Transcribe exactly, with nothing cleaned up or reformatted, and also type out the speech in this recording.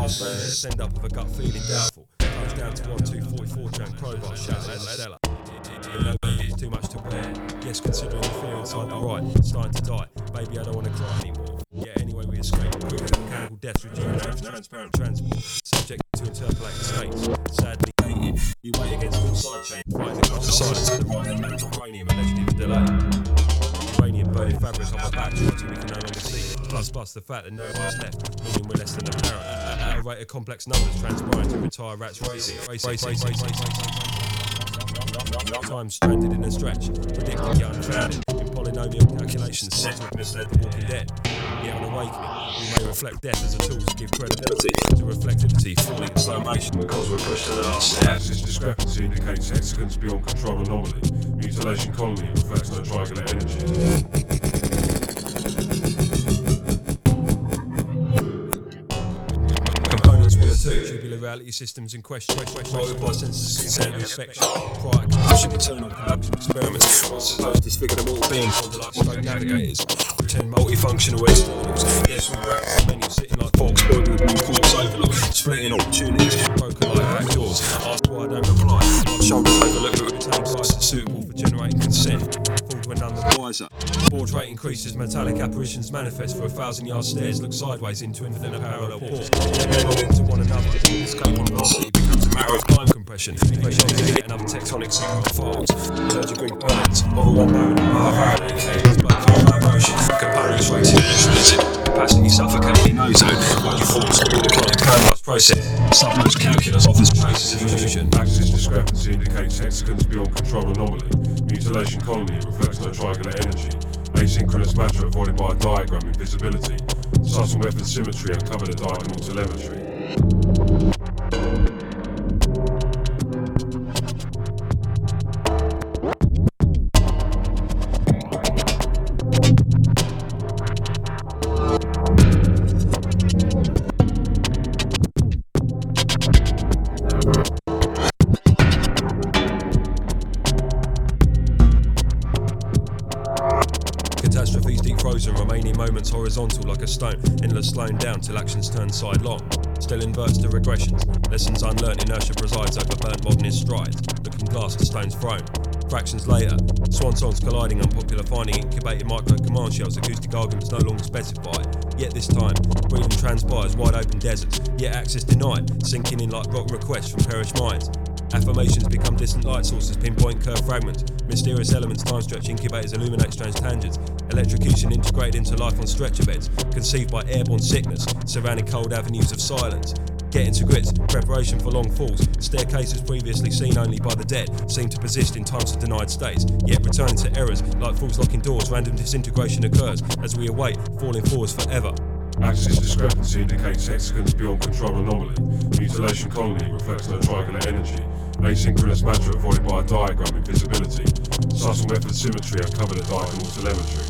Let's end up with a gut feeling doubtful. Comes down to one, two, forty-four jam crowbar shouting in the cellar. No, it's too much to wear. Yes, considering the fear inside the right, starting to die. Baby, I don't want to cry anymore. Yeah, anyway, we escape. Mechanical death, regenerative, transparent transport. Subject to interpolated states. Sadly, hated. You weigh against all side chain. Fighting across the silence of the right and mental cranium allegedly with delay. Uranium burning fabric on my back until we can no longer see it. Plus, plus the fact that no one's left, meaning we're less than apparent. At a rate of complex numbers transpiring to retire rats racing. Racing, racing, racing, racing, racing. Time stranded in a stretch, predicting the unfounded. In polynomial calculations, set to have misled the walking dead. Yet on awakening, we may reflect death as a tool to give credibility to reflectivity, falling in slow motion because we're pushed to the last step. This discrepancy indicates hexagons beyond control anomaly. Mutilation colony reflects no triangular energy. Tubular reality systems in question, multiple senses consent and affection, prior condition, internal conduction experiments, once supposed disfigure them all being like slow navigators, pretend multifunctional externals. Yes, we practice menu sitting like forks, spoiled with new corpse overload, splitting opportunities, broken like back doors, asked why I don't reply, shoulders overlooked with retained license suitable for generating consent, fooled when none the wiser. Board rate increases, metallic apparitions manifest for a thousand yard stairs, look sideways into infinite parallel ports, then into one another. Escape on velocity becomes a matter of time compression. Pressure to get another tectonic signal folds. Third degree planets of a one moment of Faraday cables, but combat motion. Components racing exponential. Capacity suffocating ozone. While you form through the chronic canvas process. Submerged calculus offers traces of illusion. Axis discrepancy indicates hexagons beyond control anomaly. Mutilation colony reflects no triangular energy. Asynchronous matter avoided by a diagram in visibility. Subtle method symmetry uncovered a diagonal telemetry. Catastrophes deep frozen, remaining moments horizontal like a stone, endless slowing down till actions turn sidelong. Still inverts to regressions, lessons unlearned, inertia presides over burnt modernist strides, looking glass to stones thrown. Fractions later, swan songs colliding, unpopular finding, incubated micro command shells, acoustic arguments no longer specified. Yet this time, breathing transpires, wide open deserts, yet access denied, sinking in like rock requests from perished minds. Affirmations become distant light sources, pinpoint curve fragments, mysterious elements, time stretch incubators illuminate strange tangents, electrocution integrated into life on stretcher beds, conceived by airborne sickness, surrounding cold avenues of silence. Getting to grips, preparation for long falls, staircases previously seen only by the dead seem to persist in times of denied states, yet returning to errors like falls locking doors, random disintegration occurs as we await falling forwards forever. Axis discrepancy indicates hexagons beyond control anomaly. Mutilation colony reflects no triangular energy. Asynchronous matter avoided by a diagram in visibility. Subtle method symmetry uncovered a diagonal telemetry.